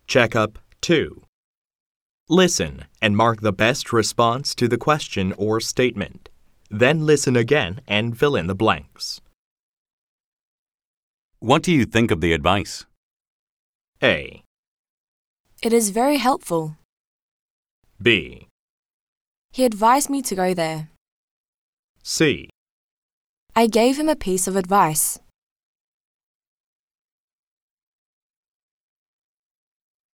Checkup 2. Listen and mark the best response to the question or statement. Then listen again and fill in the blanks. What do you think of the advice? A. It is very helpful. B. He advised me to go there. C. I gave him a piece of advice.